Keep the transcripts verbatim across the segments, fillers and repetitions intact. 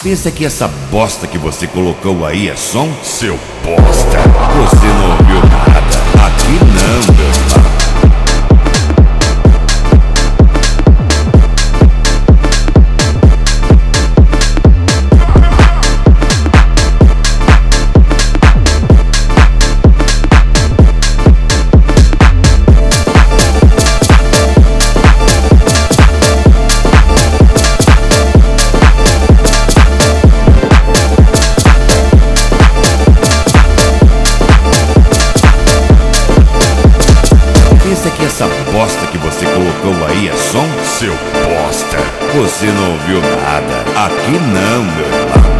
Pensa que essa bosta que você colocou aí é som? Seu bosta! Você não ouviu nada. Aqui não, meu irmão. Pensa que essa bosta que você colocou aí é som? Seu bosta! Você não ouviu nada. Aqui não, meu irmão.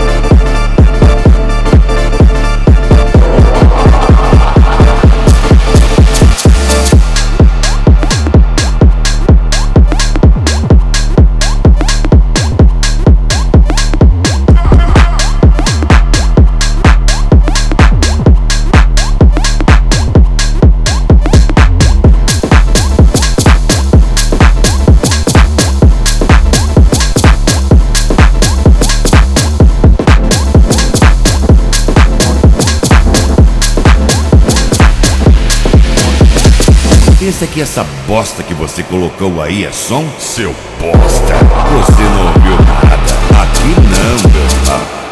Pensa que essa bosta que você colocou aí é som? Seu bosta! Você não ouviu nada. Aqui não, meu irmão.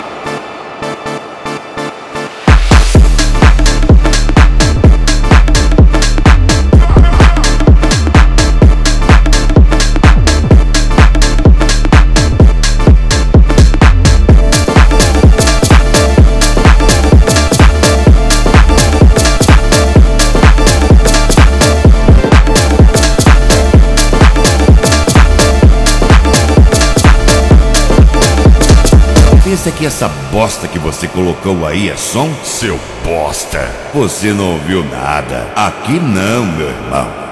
Pensa que essa bosta que você colocou aí é som? Seu bosta! Você não ouviu nada. Aqui não, meu irmão.